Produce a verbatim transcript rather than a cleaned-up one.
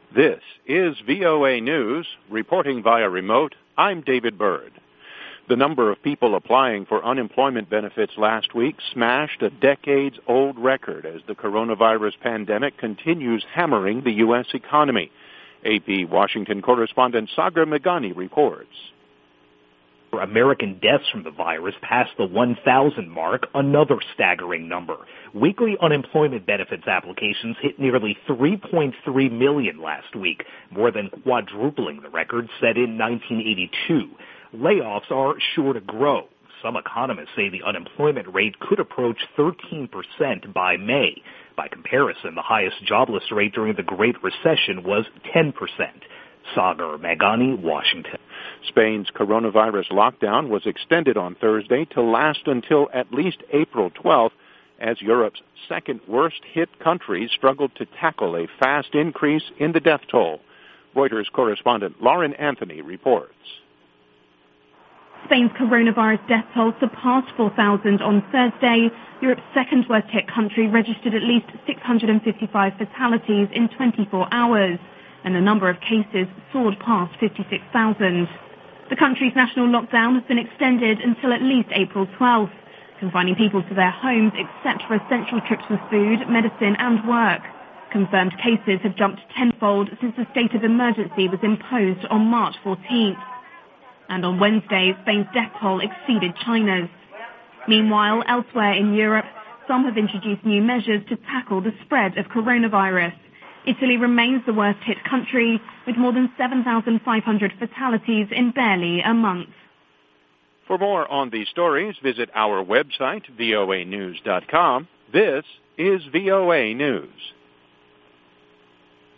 This is V O A News. Reporting via remote, I'm David Byrd. The number of people applying for unemployment benefits last week smashed a decades-old record as the coronavirus pandemic continues hammering the U S economy. A P Washington correspondent Sagar Meghani reports. American deaths from the virus passed the one thousand mark, another staggering number. Weekly unemployment benefits applications hit nearly three point three million last week, more than quadrupling the record set in nineteen eighty-two. Layoffs are sure to grow. Some economists say the unemployment rate could approach thirteen percent by May. By comparison, the highest jobless rate during the Great Recession was ten percent. Sagar Meghani, Washington. Spain's coronavirus lockdown was extended on Thursday to last until at least April twelfth as Europe's second worst-hit country struggled to tackle a fast increase in the death toll. Reuters correspondent Lauren Anthony reports. Spain's coronavirus death toll surpassed four thousand on Thursday. Europe's second worst-hit country registered at least six hundred fifty-five fatalities in twenty-four hours. And the number of cases soared past fifty-six thousand. The country's national lockdown has been extended until at least April twelfth, confining people to their homes except for essential trips for food, medicine and work. Confirmed cases have jumped tenfold since the state of emergency was imposed on March fourteenth. And on Wednesday, Spain's death toll exceeded China's. Meanwhile, elsewhere in Europe, some have introduced new measures to tackle the spread of coronavirus. Italy remains the worst-hit country, with more than seven thousand five hundred fatalities in barely a month. For more on these stories, visit our website, V O A news dot com. This is V O A News.